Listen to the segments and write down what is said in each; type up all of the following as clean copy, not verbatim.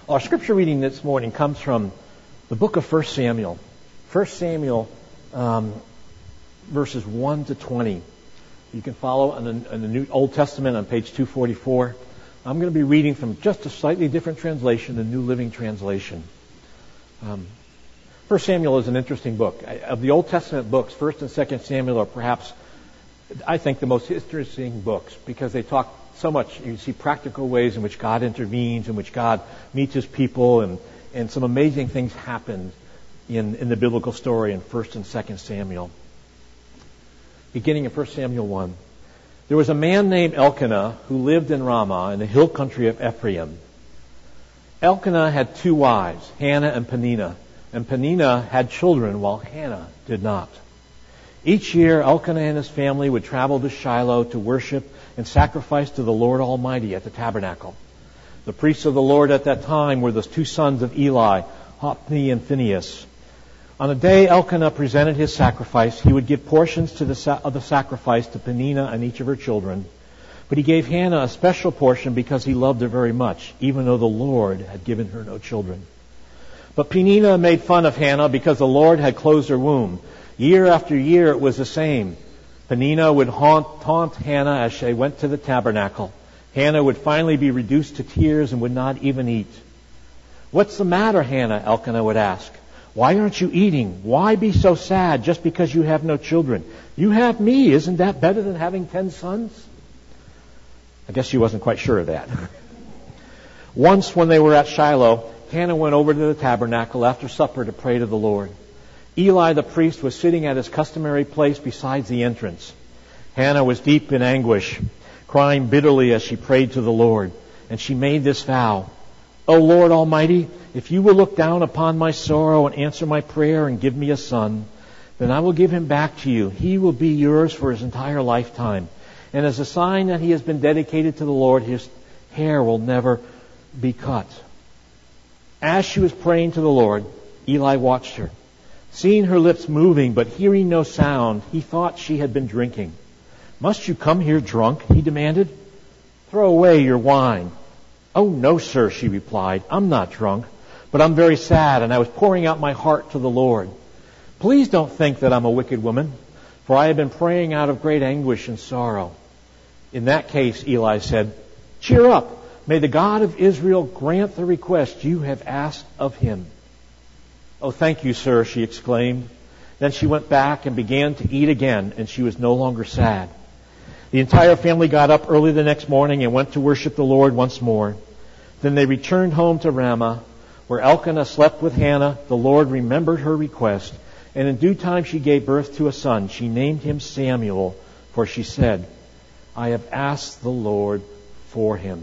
Our scripture reading this morning comes from the book of 1 Samuel. 1 Samuel, verses 1 to 20. You can follow in the New Old Testament on page 244. I'm going to be reading from just a slightly different translation, the New Living Translation. 1 Samuel is an interesting book. Of the Old Testament books, 1 and 2 Samuel are perhaps, I think, the most interesting books because they talk so much. You see practical ways in which God intervenes, in which God meets His people, and some amazing things happen in the biblical story in 1 and 2 Samuel. Beginning in 1 Samuel 1. There was a man named Elkanah who lived in Ramah in the hill country of Ephraim. Elkanah had two wives, Hannah and Peninnah, and Peninnah had children while Hannah did not. Each year, Elkanah and his family would travel to Shiloh to worship and sacrifice to the Lord Almighty at the tabernacle. The priests of the Lord at that time were the two sons of Eli, Hophni and Phinehas. On the day Elkanah presented his sacrifice, he would give portions of the sacrifice to Peninnah and each of her children. But he gave Hannah a special portion because he loved her very much, even though the Lord had given her no children. But Peninnah made fun of Hannah because the Lord had closed her womb. Year after year it was the same. Peninnah would taunt Hannah as she went to the tabernacle. Hannah would finally be reduced to tears and would not even eat. "What's the matter, Hannah?" Elkanah would ask. "Why aren't you eating? Why be so sad just because you have no children? You have me. Isn't that better than having 10 sons? I guess she wasn't quite sure of that. Once when they were at Shiloh, Hannah went over to the tabernacle after supper to pray to the Lord. Eli the priest was sitting at his customary place besides the entrance. Hannah was deep in anguish, crying bitterly as she prayed to the Lord, and she made this vow: "O Lord Almighty, if you will look down upon my sorrow and answer my prayer and give me a son, then I will give him back to you. He will be yours for his entire lifetime. And as a sign that he has been dedicated to the Lord, his hair will never be cut." As she was praying to the Lord, Eli watched her. Seeing her lips moving but hearing no sound, he thought she had been drinking. "Must you come here drunk?" he demanded. "Throw away your wine." "Oh, no, sir," she replied. "I'm not drunk, but I'm very sad, and I was pouring out my heart to the Lord. Please don't think that I'm a wicked woman, for I have been praying out of great anguish and sorrow." "In that case," Eli said, "cheer up. May the God of Israel grant the request you have asked of him." "Oh, thank you, sir," she exclaimed. Then she went back and began to eat again, and she was no longer sad. The entire family got up early the next morning and went to worship the Lord once more. Then they returned home to Ramah, where Elkanah slept with Hannah. The Lord remembered her request, and in due time she gave birth to a son. She named him Samuel, for she said, "I have asked the Lord for him."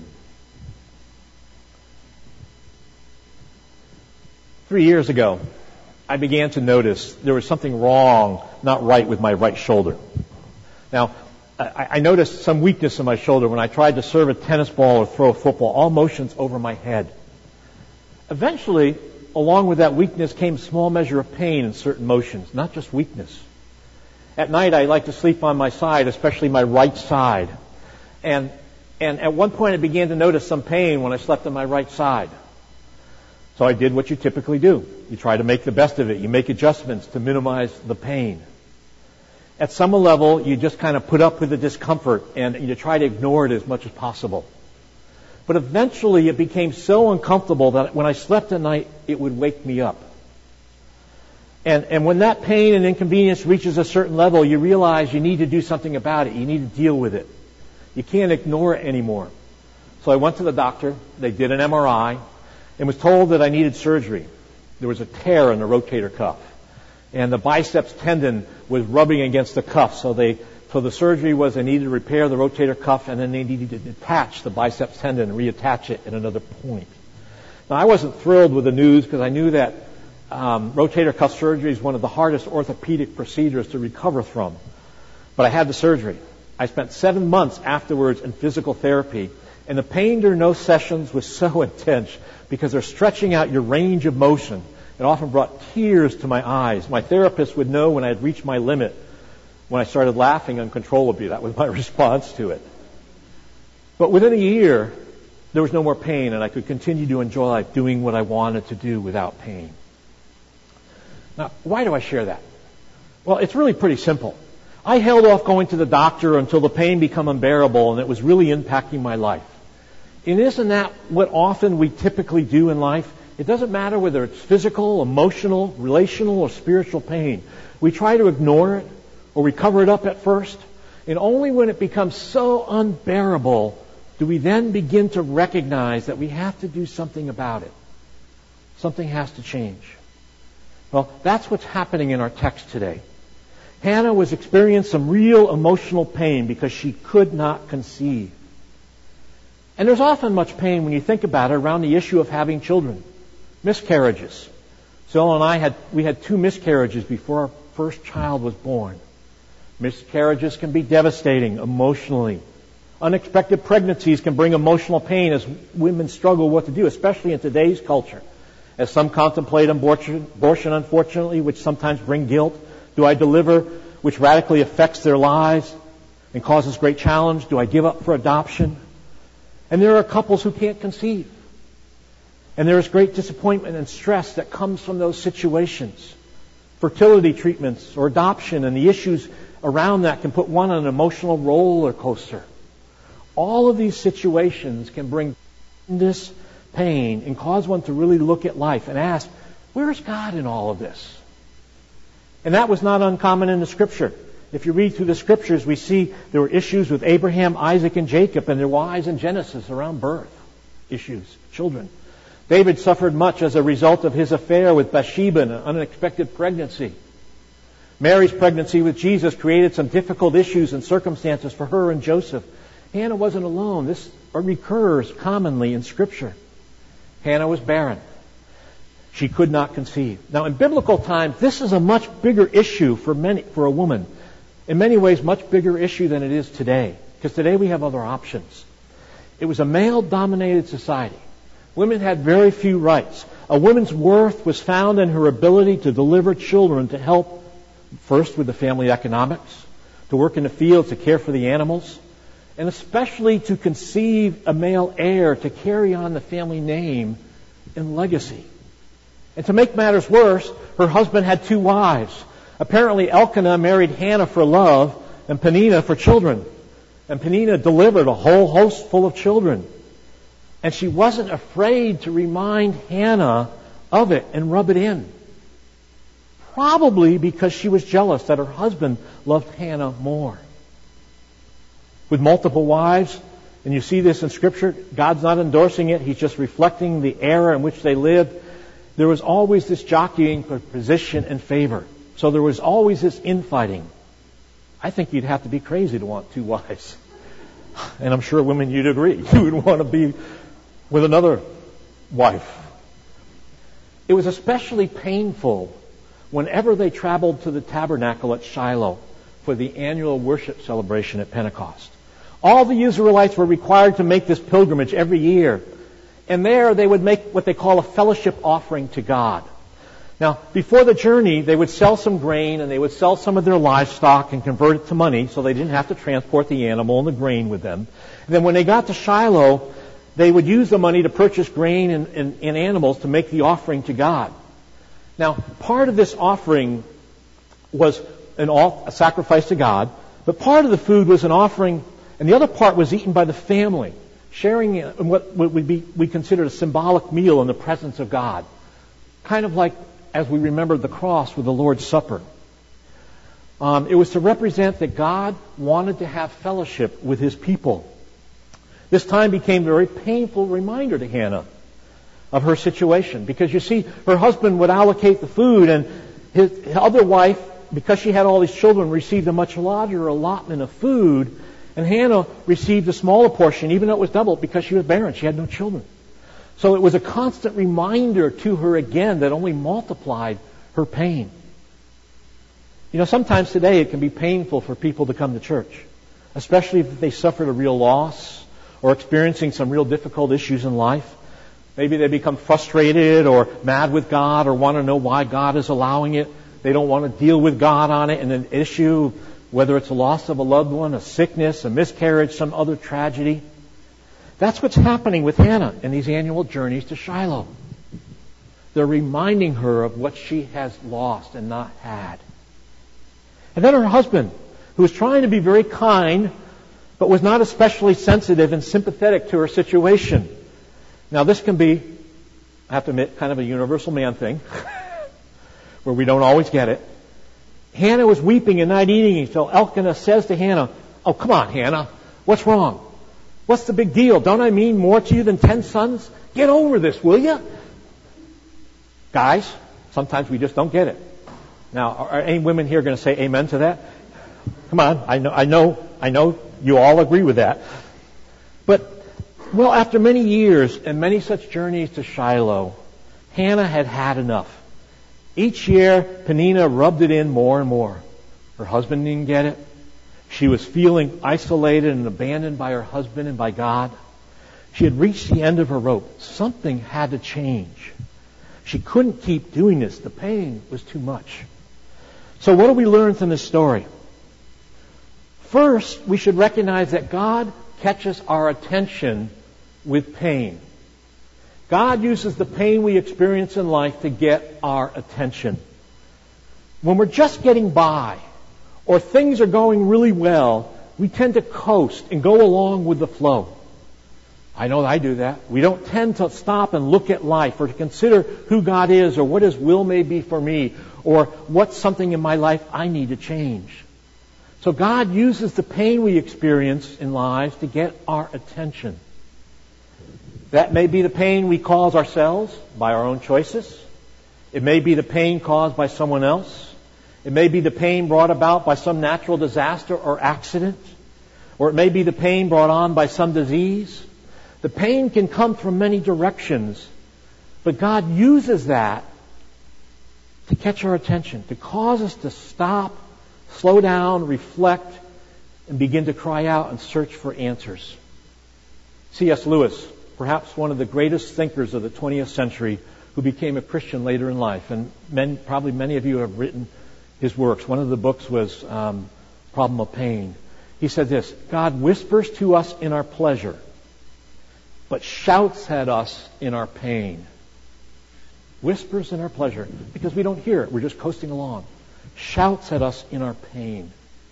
3 years ago, I began to notice there was something wrong, not right, with my right shoulder. Now, I noticed some weakness in my shoulder when I tried to serve a tennis ball or throw a football, all motions over my head. Eventually, along with that weakness came a small measure of pain in certain motions, not just weakness. At night, I like to sleep on my side, especially my right side. And at one point, I began to notice some pain when I slept on my right side. So I did what you typically do. You try to make the best of it. You make adjustments to minimize the pain. At some level, you just kind of put up with the discomfort and you try to ignore it as much as possible. But eventually it became so uncomfortable that when I slept at night, it would wake me up. And when that pain and inconvenience reaches a certain level, you realize you need to do something about it. You need to deal with it. You can't ignore it anymore. So I went to the doctor. They did an MRI and was told that I needed surgery. There was a tear in the rotator cuff, and the biceps tendon was rubbing against the cuff. So the surgery was they needed to repair the rotator cuff, and then they needed to detach the biceps tendon and reattach it at another point. Now, I wasn't thrilled with the news because I knew that rotator cuff surgery is one of the hardest orthopedic procedures to recover from. But I had the surgery. I spent 7 months afterwards in physical therapy, and the pain during those sessions was so intense because they're stretching out your range of motion. It often brought tears to my eyes. My therapist would know when I had reached my limit when I started laughing uncontrollably. That was my response to it. But within a year, there was no more pain, and I could continue to enjoy life doing what I wanted to do without pain. Now, why do I share that? Well, it's really pretty simple. I held off going to the doctor until the pain became unbearable and it was really impacting my life. And isn't that what often we typically do in life? It doesn't matter whether it's physical, emotional, relational, or spiritual pain. We try to ignore it or we cover it up at first. And only when it becomes so unbearable do we then begin to recognize that we have to do something about it. Something has to change. Well, that's what's happening in our text today. Hannah was experiencing some real emotional pain because she could not conceive. And there's often much pain when you think about it around the issue of having children. Miscarriages. Zilla and we had 2 miscarriages before our first child was born. Miscarriages can be devastating emotionally. Unexpected pregnancies can bring emotional pain as women struggle what to do, especially in today's culture. As some contemplate abortion, unfortunately, which sometimes bring guilt. Do I deliver, which radically affects their lives and causes great challenge? Do I give up for adoption? And there are couples who can't conceive. And there is great disappointment and stress that comes from those situations. Fertility treatments or adoption and the issues around that can put one on an emotional roller coaster. All of these situations can bring tremendous pain and cause one to really look at life and ask, where is God in all of this? And that was not uncommon in the Scripture. If you read through the Scriptures, we see there were issues with Abraham, Isaac, and Jacob, and their wives in Genesis around birth issues, children. David suffered much as a result of his affair with Bathsheba and an unexpected pregnancy. Mary's pregnancy with Jesus created some difficult issues and circumstances for her and Joseph. Hannah wasn't alone. This recurs commonly in Scripture. Hannah was barren. She could not conceive. Now, in biblical times, this is a much bigger issue for a woman. In many ways, much bigger issue than it is today. Because today we have other options. It was a male-dominated society. Women had very few rights. A woman's worth was found in her ability to deliver children, to help first with the family economics, to work in the fields, to care for the animals, and especially to conceive a male heir to carry on the family name and legacy. And to make matters worse, her husband had 2 wives. Apparently Elkanah married Hannah for love and Peninnah for children. And Peninnah delivered a whole host full of children. And she wasn't afraid to remind Hannah of it and rub it in. Probably because she was jealous that her husband loved Hannah more. With multiple wives, and you see this in Scripture, God's not endorsing it. He's just reflecting the era in which they lived. There was always this jockeying for position and favor. So there was always this infighting. I think you'd have to be crazy to want 2 wives. And I'm sure women, you'd agree. You would want to be with another wife. It was especially painful whenever they traveled to the tabernacle at Shiloh for the annual worship celebration at Pentecost. All the Israelites were required to make this pilgrimage every year. And there they would make what they call a fellowship offering to God. Now, before the journey, they would sell some grain and they would sell some of their livestock and convert it to money so they didn't have to transport the animal and the grain with them. And then when they got to Shiloh, they would use the money to purchase grain and animals to make the offering to God. Now, part of this offering was a sacrifice to God, but part of the food was an offering, and the other part was eaten by the family, sharing in what would be we considered a symbolic meal in the presence of God. Kind of like as we remember the cross with the Lord's Supper. It was to represent that God wanted to have fellowship with His people. This time became a very painful reminder to Hannah of her situation. Because you see, her husband would allocate the food, and his other wife, because she had all these children, received a much larger allotment of food. And Hannah received a smaller portion, even though it was doubled, because she was barren. She had no children. So it was a constant reminder to her again that only multiplied her pain. You know, sometimes today it can be painful for people to come to church, especially if they suffered a real loss or experiencing some real difficult issues in life. Maybe they become frustrated or mad with God or want to know why God is allowing it. They don't want to deal with God on it, and an issue, whether it's a loss of a loved one, a sickness, a miscarriage, some other tragedy. That's what's happening with Hannah in these annual journeys to Shiloh. They're reminding her of what she has lost and not had. And then her husband, who was trying to be very kind, but was not especially sensitive and sympathetic to her situation. Now this can be, I have to admit, kind of a universal man thing, where we don't always get it. Hannah was weeping and not eating, so Elkanah says to Hannah, "Oh, come on, Hannah. What's wrong? What's the big deal? Don't I mean more to you than 10 sons? Get over this, will you?" Guys, sometimes we just don't get it. Now, are any women here going to say amen to that? Come on, I know you all agree with that. But, well, after many years and many such journeys to Shiloh, Hannah had had enough. Each year, Peninnah rubbed it in more and more. Her husband didn't get it. She was feeling isolated and abandoned by her husband and by God. She had reached the end of her rope. Something had to change. She couldn't keep doing this. The pain was too much. So what do we learn from this story? First, we should recognize that God catches our attention with pain. God uses the pain we experience in life to get our attention. When we're just getting by, or things are going really well, we tend to coast and go along with the flow. I know I do that. We don't tend to stop and look at life or to consider who God is or what His will may be for me or what's something in my life I need to change. So God uses the pain we experience in lives to get our attention. That may be the pain we cause ourselves by our own choices. It may be the pain caused by someone else. It may be the pain brought about by some natural disaster or accident. Or it may be the pain brought on by some disease. The pain can come from many directions, but God uses that to catch our attention, to cause us to stop, slow down, reflect, and begin to cry out and search for answers. C.S. Lewis, perhaps one of the greatest thinkers of the 20th century, who became a Christian later in life, and probably many of you have written his works. One of the books was Problem of Pain. He said this: God whispers to us in our pleasure, but shouts at us in our pain. Whispers in our pleasure, because we don't hear it. We're just coasting along. Shouts at us in our pain.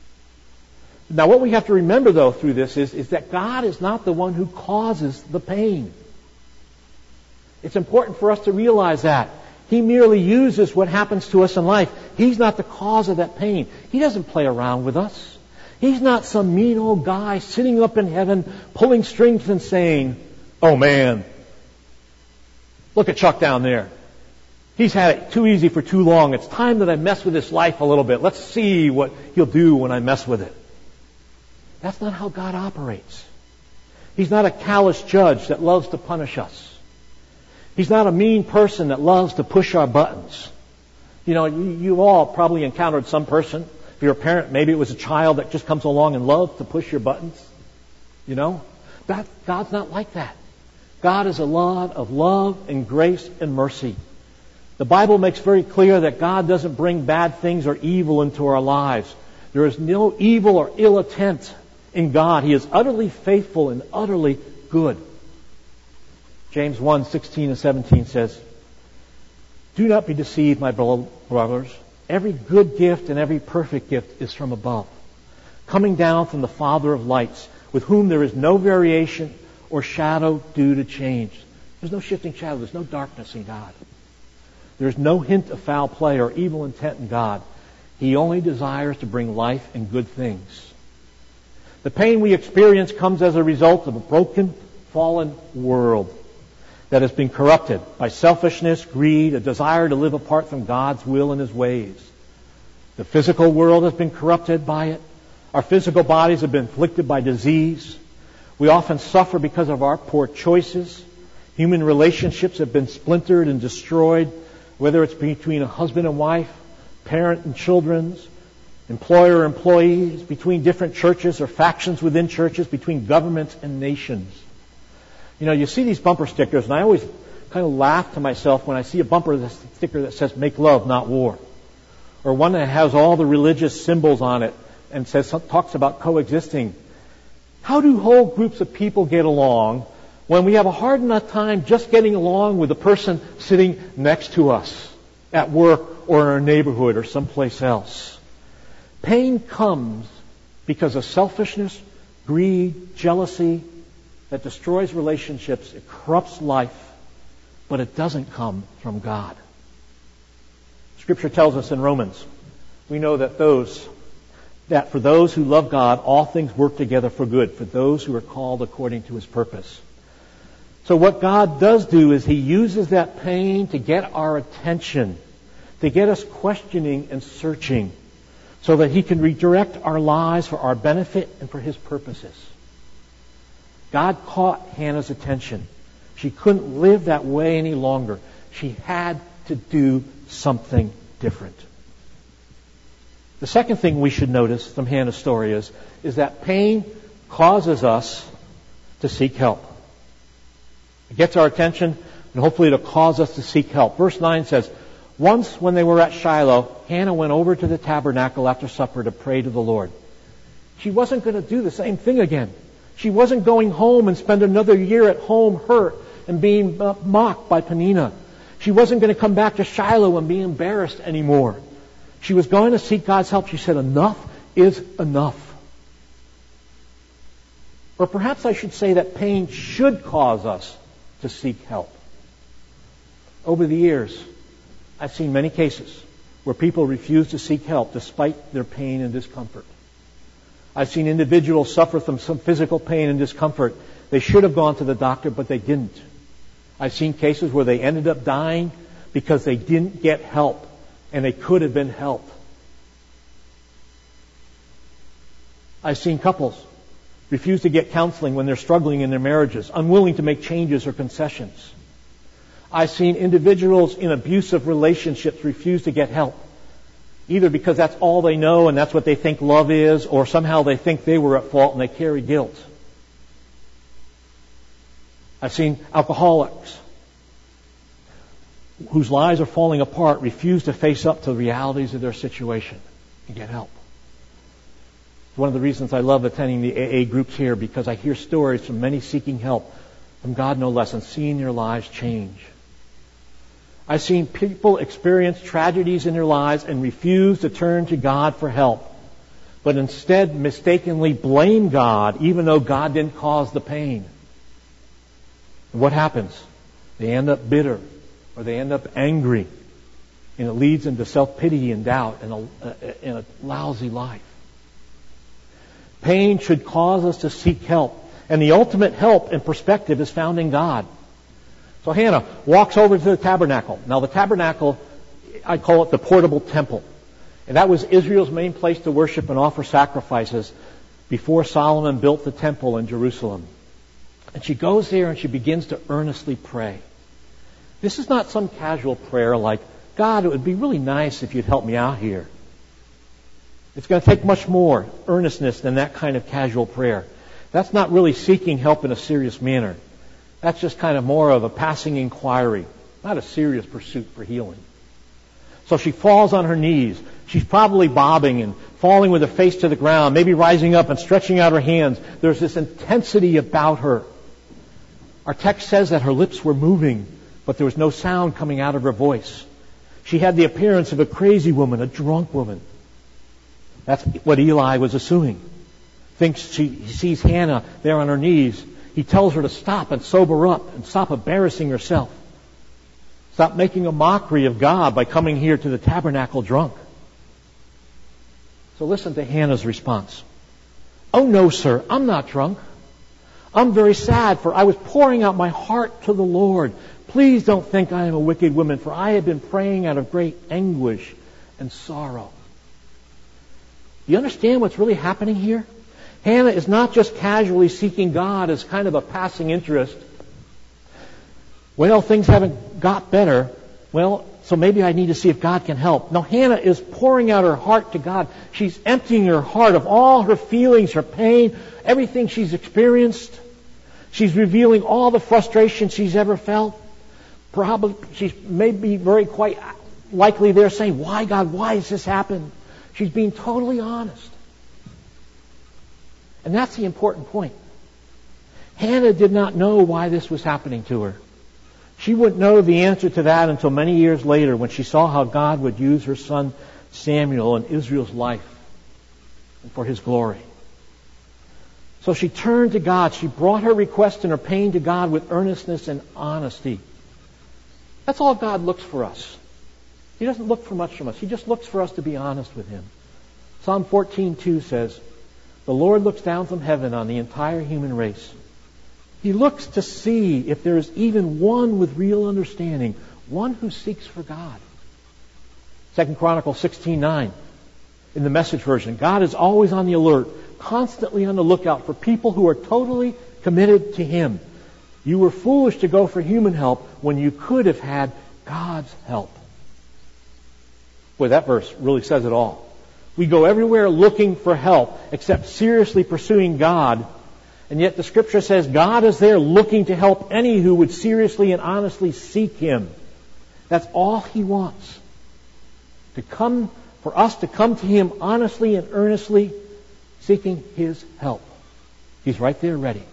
Now, what we have to remember, though, through this is that God is not the one who causes the pain. It's important for us to realize that. He merely uses what happens to us in life. He's not the cause of that pain. He doesn't play around with us. He's not some mean old guy sitting up in heaven pulling strings and saying, "Oh man, look at Chuck down there. He's had it too easy for too long. It's time that I mess with his life a little bit. Let's see what he'll do when I mess with it." That's not how God operates. He's not a callous judge that loves to punish us. He's not a mean person that loves to push our buttons. You know, you've all probably encountered some person. If you're a parent, maybe it was a child that just comes along and loves to push your buttons. You know? God's not like that. God is a God of love and grace and mercy. The Bible makes very clear that God doesn't bring bad things or evil into our lives. There is no evil or ill intent in God. He is utterly faithful and utterly good. James 1:16 and 17 says, "Do not be deceived, my brothers. Every good gift and every perfect gift is from above, coming down from the Father of lights, with whom there is no variation or shadow due to change." There's no shifting shadow. There's no darkness in God. There's no hint of foul play or evil intent in God. He only desires to bring life and good things. The pain we experience comes as a result of a broken, fallen world that has been corrupted by selfishness, greed, a desire to live apart from God's will and His ways. The physical world has been corrupted by it. Our physical bodies have been afflicted by disease. We often suffer because of our poor choices. Human relationships have been splintered and destroyed, whether it's between a husband and wife, parent and children, employer and employees, between different churches or factions within churches, between governments and nations. You know, you see these bumper stickers, and I always kind of laugh to myself when I see a bumper sticker that says, "Make love, not war." Or one that has all the religious symbols on it and talks about coexisting. How do whole groups of people get along when we have a hard enough time just getting along with the person sitting next to us at work or in our neighborhood or someplace else. Pain comes because of selfishness, greed, jealousy that destroys relationships. It corrupts life, but it doesn't come from God. Scripture tells us in Romans, we know that for those who love God, all things work together for good, for those who are called according to His purpose. So what God does do is He uses that pain to get our attention, to get us questioning and searching, so that He can redirect our lives for our benefit and for His purposes. God caught Hannah's attention. She couldn't live that way any longer. She had to do something different. The second thing we should notice from Hannah's story is that pain causes us to seek help. It gets our attention, and hopefully it'll cause us to seek help. Verse 9 says, once when they were at Shiloh, Hannah went over to the tabernacle after supper to pray to the Lord. She wasn't going to do the same thing again. She wasn't going home and spend another year at home hurt and being mocked by Peninnah. She wasn't going to come back to Shiloh and be embarrassed anymore. She was going to seek God's help. She said, enough is enough. Or perhaps I should say that pain should cause us to seek help. Over the years, I've seen many cases where people refuse to seek help despite their pain and discomfort. I've seen individuals suffer from some physical pain and discomfort. They should have gone to the doctor, but they didn't. I've seen cases where they ended up dying because they didn't get help, and they could have been helped. I've seen couples refuse to get counseling when they're struggling in their marriages, unwilling to make changes or concessions. I've seen individuals in abusive relationships refuse to get help, either because that's all they know and that's what they think love is, or somehow they think they were at fault and they carry guilt. I've seen alcoholics whose lives are falling apart refuse to face up to the realities of their situation and get help. It's one of the reasons I love attending the AA groups here, because I hear stories from many seeking help from God no less and seeing their lives change. I've seen people experience tragedies in their lives and refuse to turn to God for help, but instead mistakenly blame God even though God didn't cause the pain. And what happens? They end up bitter, or they end up angry, and it leads them to self-pity and doubt and a lousy life. Pain should cause us to seek help, and the ultimate help and perspective is found in God. So Hannah walks over to the tabernacle. Now the tabernacle, I call it the portable temple. And that was Israel's main place to worship and offer sacrifices before Solomon built the temple in Jerusalem. And she goes there and she begins to earnestly pray. This is not some casual prayer like, God, it would be really nice if you'd help me out here. It's going to take much more earnestness than that kind of casual prayer. That's not really seeking help in a serious manner. That's just kind of more of a passing inquiry, not a serious pursuit for healing. So she falls on her knees. She's probably bobbing and falling with her face to the ground, maybe rising up and stretching out her hands. There's this intensity about her. Our text says that her lips were moving, but there was no sound coming out of her voice. She had the appearance of a crazy woman, a drunk woman. That's what Eli was assuming. He sees Hannah there on her knees. He tells her to stop and sober up and stop embarrassing herself. Stop making a mockery of God by coming here to the tabernacle drunk. So listen to Hannah's response. Oh no, sir, I'm not drunk. I'm very sad, for I was pouring out my heart to the Lord. Please don't think I am a wicked woman, for I have been praying out of great anguish and sorrow. Do you understand what's really happening here? Hannah is not just casually seeking God as kind of a passing interest. Well, things haven't got better. Well, so maybe I need to see if God can help. No, Hannah is pouring out her heart to God. She's emptying her heart of all her feelings, her pain, everything she's experienced. She's revealing all the frustration she's ever felt. Probably she's maybe very quite likely there saying, why God, why has this happened? She's being totally honest. And that's the important point. Hannah did not know why this was happening to her. She wouldn't know the answer to that until many years later when she saw how God would use her son Samuel in Israel's life and for His glory. So she turned to God. She brought her request and her pain to God with earnestness and honesty. That's all God looks for us. He doesn't look for much from us. He just looks for us to be honest with Him. Psalm 14:2 says, "The Lord looks down from heaven on the entire human race. He looks to see if there is even one with real understanding, one who seeks for God." 2 Chronicles 16:9 in the Message version. God is always on the alert, constantly on the lookout for people who are totally committed to Him. You were foolish to go for human help when you could have had God's help. Boy, that verse really says it all. We go everywhere looking for help except seriously pursuing God. And yet the Scripture says God is there looking to help any who would seriously and honestly seek Him. That's all He wants. For us to come to Him honestly and earnestly, seeking His help. He's right there ready.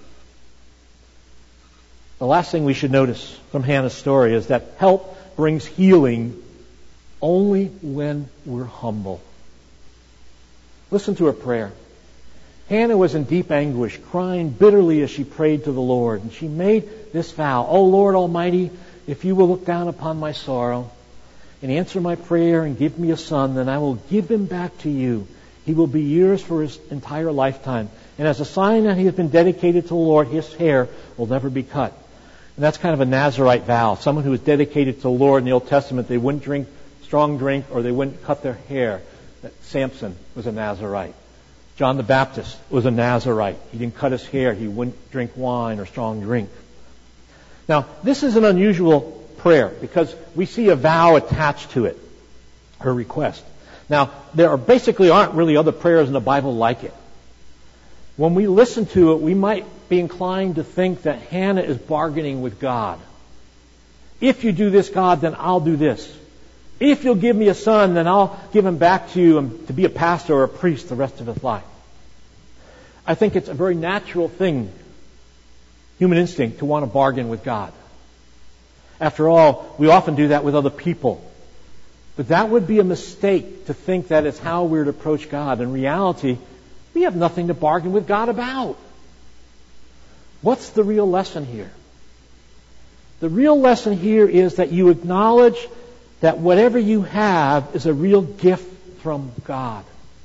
The last thing we should notice from Hannah's story is that help brings healing only when we're humble. Listen to her prayer. Hannah was in deep anguish, crying bitterly as she prayed to the Lord. And she made this vow, "O Lord Almighty, if you will look down upon my sorrow and answer my prayer and give me a son, then I will give him back to you. He will be yours for his entire lifetime. And as a sign that he has been dedicated to the Lord, his hair will never be cut." And that's kind of a Nazirite vow. Someone who was dedicated to the Lord in the Old Testament, they wouldn't drink strong drink or they wouldn't cut their hair. Samson was a Nazirite. John the Baptist was a Nazirite. He didn't cut his hair. He wouldn't drink wine or strong drink. Now, this is an unusual prayer because we see a vow attached to it, her request. Now, there aren't really other prayers in the Bible like it. When we listen to it, we might be inclined to think that Hannah is bargaining with God. If you do this, God, then I'll do this. If you'll give me a son, then I'll give him back to you to be a pastor or a priest the rest of his life. I think it's a very natural thing, human instinct, to want to bargain with God. After all, we often do that with other people. But that would be a mistake to think that is how we're to approach God. In reality, we have nothing to bargain with God about. What's the real lesson here? The real lesson here is that you acknowledge that whatever you have is a real gift from God.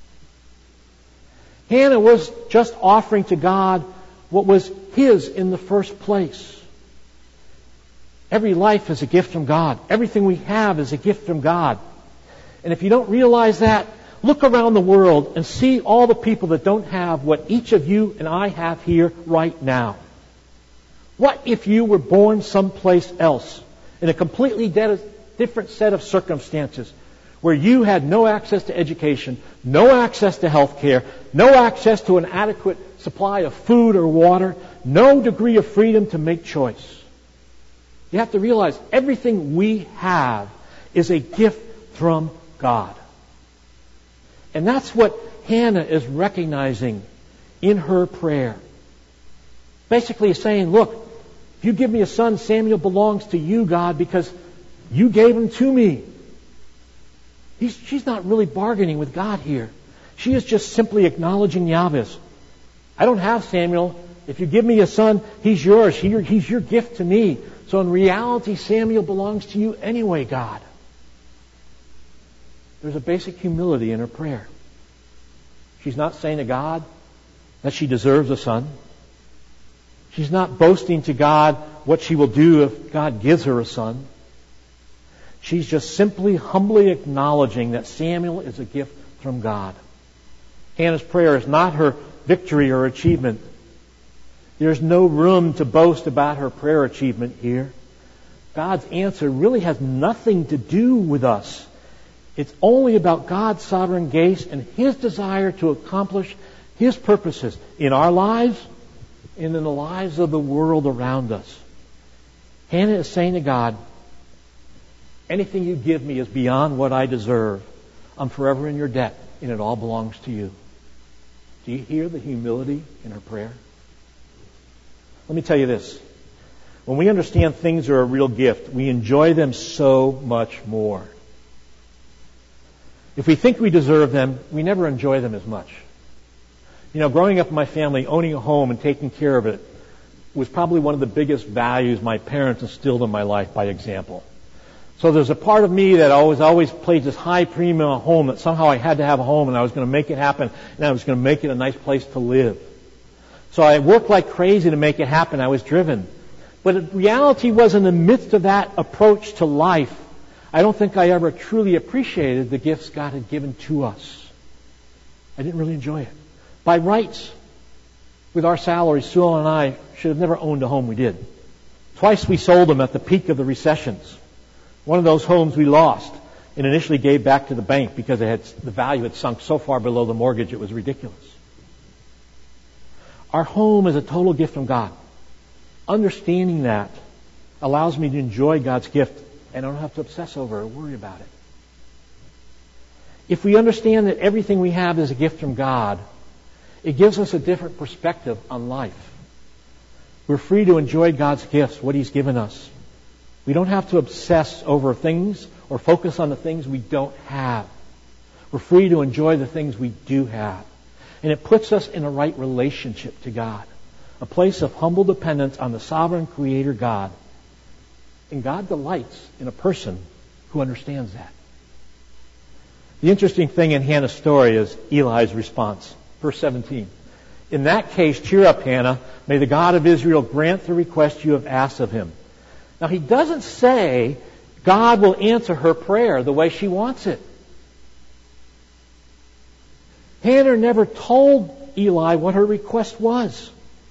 Hannah was just offering to God what was His in the first place. Every life is a gift from God. Everything we have is a gift from God. And if you don't realize that, look around the world and see all the people that don't have what each of you and I have here right now. What if you were born someplace else in a completely different set of circumstances where you had no access to education, no access to health care, no access to an adequate supply of food or water, no degree of freedom to make choice? You have to realize everything we have is a gift from God. And that's what Hannah is recognizing in her prayer. Basically saying, look, if you give me a son, Samuel belongs to you, God, because you gave him to me. She's not really bargaining with God here. She is just simply acknowledging the obvious. I don't have Samuel. If you give me a son, he's yours. He's your gift to me. So in reality, Samuel belongs to you anyway, God. There's a basic humility in her prayer. She's not saying to God that she deserves a son. She's not boasting to God what she will do if God gives her a son. She's just simply humbly acknowledging that Samuel is a gift from God. Hannah's prayer is not her victory or achievement. There's no room to boast about her prayer achievement here. God's answer really has nothing to do with us. It's only about God's sovereign grace and His desire to accomplish His purposes in our lives and in the lives of the world around us. Hannah is saying to God, anything you give me is beyond what I deserve. I'm forever in your debt, and it all belongs to you. Do you hear the humility in her prayer? Let me tell you this. When we understand things are a real gift, we enjoy them so much more. If we think we deserve them, we never enjoy them as much. Growing up in my family, owning a home and taking care of it was probably one of the biggest values my parents instilled in my life by example. So there's a part of me that always played this high premium on home, that somehow I had to have a home and I was going to make it happen and I was going to make it a nice place to live. So I worked like crazy to make it happen. I was driven. But reality was, in the midst of that approach to life, I don't think I ever truly appreciated the gifts God had given to us. I didn't really enjoy it. By rights, with our salaries, Sue Ellen and I should have never owned a home we did. Twice we sold them at the peak of the recessions. One of those homes we lost and initially gave back to the bank because the value had sunk so far below the mortgage it was ridiculous. Our home is a total gift from God. Understanding that allows me to enjoy God's gift and I don't have to obsess over it or worry about it. If we understand that everything we have is a gift from God, it gives us a different perspective on life. We're free to enjoy God's gifts, what He's given us. We don't have to obsess over things or focus on the things we don't have. We're free to enjoy the things we do have. And it puts us in a right relationship to God, a place of humble dependence on the sovereign Creator God. And God delights in a person who understands that. The interesting thing in Hannah's story is Eli's response. Verse 17. In that case, cheer up, Hannah. May the God of Israel grant the request you have asked of Him. Now, he doesn't say God will answer her prayer the way she wants it. Hannah never told Eli what her request was.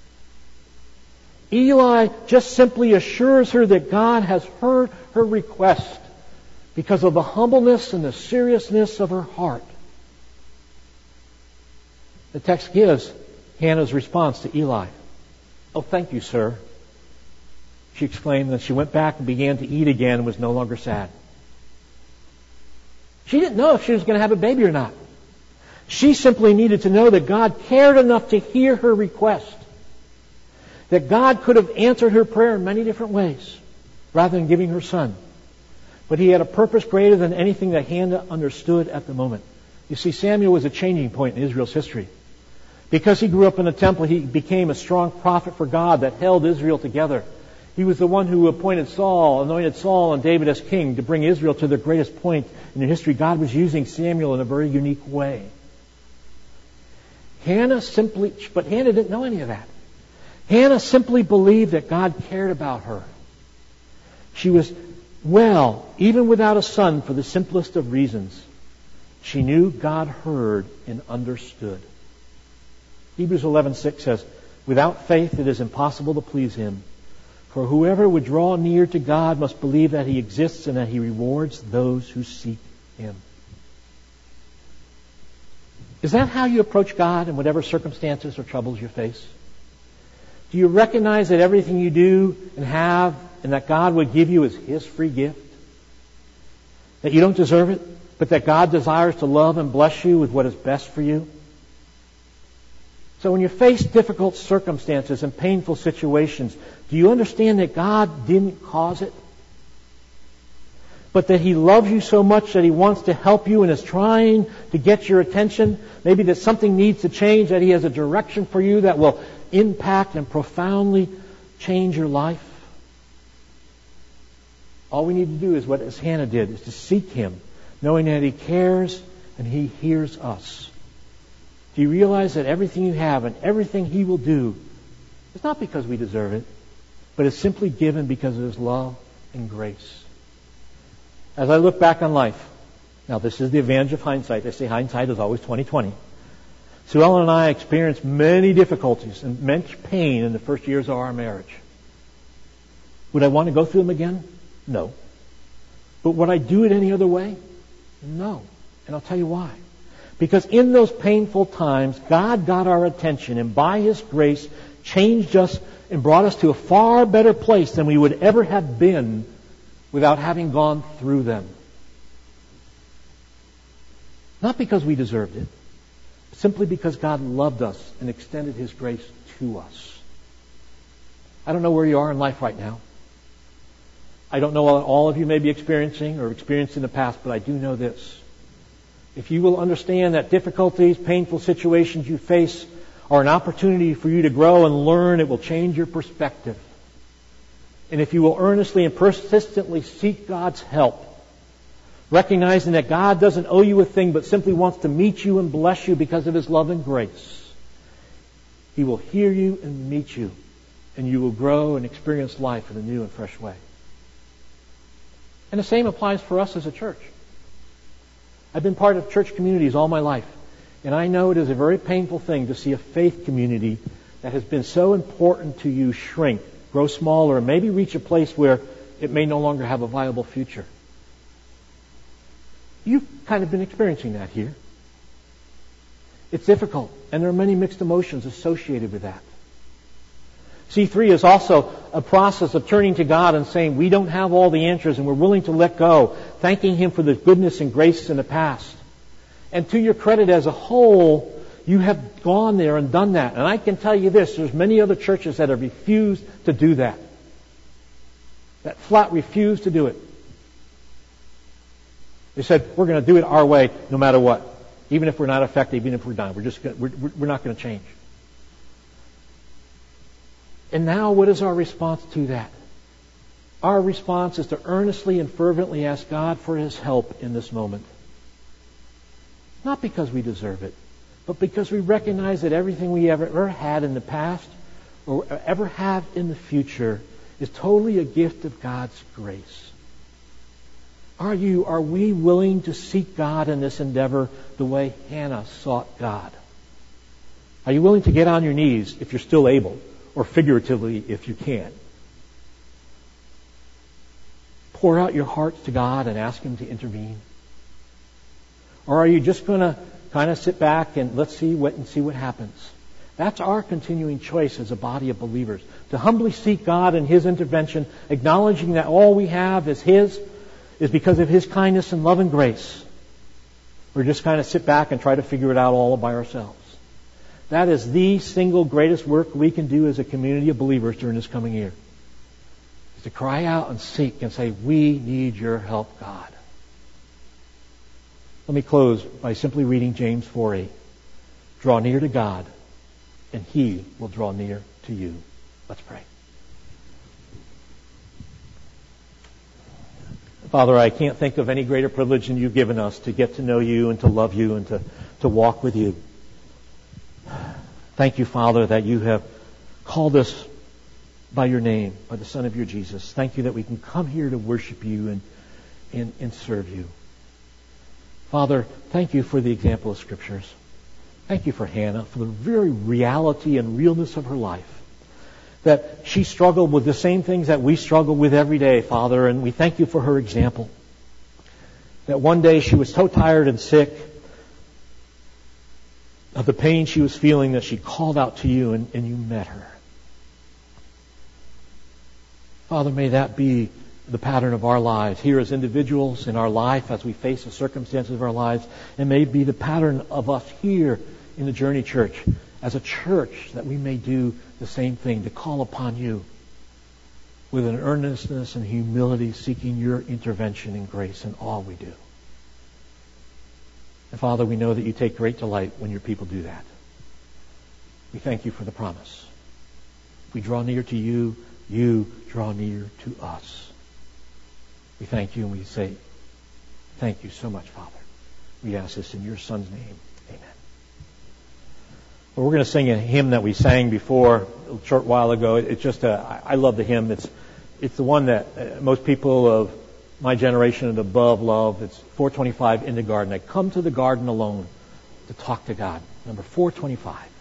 Eli just simply assures her that God has heard her request because of the humbleness and the seriousness of her heart. The text gives Hannah's response to Eli. Oh, thank you, sir, she exclaimed, and she went back and began to eat again and was no longer sad. She didn't know if she was going to have a baby or not. She simply needed to know that God cared enough to hear her request. That God could have answered her prayer in many different ways rather than giving her son. But He had a purpose greater than anything that Hannah understood at the moment. You see, Samuel was a changing point in Israel's history. Because he grew up in the temple, he became a strong prophet for God that held Israel together. He was the one who anointed Saul and David as king to bring Israel to their greatest point in their history. God was using Samuel in a very unique way. But Hannah didn't know any of that. Hannah simply believed that God cared about her. She was even without a son, for the simplest of reasons. She knew God heard and understood. Hebrews 11:6 says, without faith it is impossible to please Him. For whoever would draw near to God must believe that He exists and that He rewards those who seek Him. Is that how you approach God in whatever circumstances or troubles you face? Do you recognize that everything you do and have and that God would give you is His free gift? That you don't deserve it, but that God desires to love and bless you with what is best for you? So when you face difficult circumstances and painful situations, do you understand that God didn't cause it? But that He loves you so much that He wants to help you and is trying to get your attention? Maybe that something needs to change, that He has a direction for you that will impact and profoundly change your life? All we need to do is what Hannah did, is to seek Him, knowing that He cares and He hears us. Do you realize that everything you have and everything He will do is not because we deserve it, but is simply given because of His love and grace? As I look back on life, now this is the advantage of hindsight. They say hindsight is always 20/20. Sue Ellen and I experienced many difficulties and much pain in the first years of our marriage. Would I want to go through them again? No. But would I do it any other way? No. And I'll tell you why. Because in those painful times, God got our attention and by His grace changed us and brought us to a far better place than we would ever have been without having gone through them. Not because we deserved it, simply because God loved us and extended His grace to us. I don't know where you are in life right now. I don't know what all of you may be experiencing or experienced in the past, but I do know this. If you will understand that difficulties, painful situations you face are an opportunity for you to grow and learn, it will change your perspective. And if you will earnestly and persistently seek God's help, recognizing that God doesn't owe you a thing but simply wants to meet you and bless you because of His love and grace, He will hear you and meet you, and you will grow and experience life in a new and fresh way. And the same applies for us as a church. I've been part of church communities all my life, and I know it is a very painful thing to see a faith community that has been so important to you shrink, grow smaller, and maybe reach a place where it may no longer have a viable future. You've kind of been experiencing that here. It's difficult, and there are many mixed emotions associated with that. C3 is also a process of turning to God and saying, we don't have all the answers and we're willing to let go, thanking Him for the goodness and grace in the past. And to your credit as a whole, you have gone there and done that. And I can tell you this, there's many other churches that have refused to do that. That flat refused to do it. They said, we're going to do it our way no matter what. Even if we're not effective, even if we're done. We're not going to change. And now what is our response to that? Our response is to earnestly and fervently ask God for His help in this moment. Not because we deserve it, but because we recognize that everything we ever had in the past or ever have in the future is totally a gift of God's grace. Are we willing to seek God in this endeavor the way Hannah sought God? Are you willing to get on your knees if you're still able, or figuratively if you can? Pour out your hearts to God and ask Him to intervene? Or are you just going to kind of sit back and let's see what happens? That's our continuing choice as a body of believers. To humbly seek God and His intervention, acknowledging that all we have is His, is because of His kindness and love and grace. Or just kind of sit back and try to figure it out all by ourselves. That is the single greatest work we can do as a community of believers during this coming year. Is to cry out and seek and say, we need your help, God. Let me close by simply reading James 4:8. Draw near to God, and He will draw near to you. Let's pray. Father, I can't think of any greater privilege than you've given us to get to know you and to love you and to walk with you. Thank you, Father, that you have called us by your name, by the Son of your Jesus. Thank you that we can come here to worship you and serve you. Father, thank you for the example of Scriptures. Thank you for Hannah, for the very reality and realness of her life. That she struggled with the same things that we struggle with every day, Father, and we thank you for her example. That one day she was so tired and sick of the pain she was feeling that she called out to you and you met her. Father, may that be the pattern of our lives here as individuals in our life as we face the circumstances of our lives, and may be the pattern of us here in the Journey Church as a church, that we may do the same thing, to call upon you with an earnestness and humility, seeking your intervention and grace in all we do. And Father, we know that you take great delight when your people do that. We thank you for the promise. If we draw near to you, you draw near to us. We thank you and we say, thank you so much, Father. We ask this in your Son's name. Amen. Well, we're going to sing a hymn that we sang before a short while ago. It's just I love the hymn. It's the one that most people of my generation and above love. It's 425, In the Garden. I come to the garden alone to talk to God. Number 425.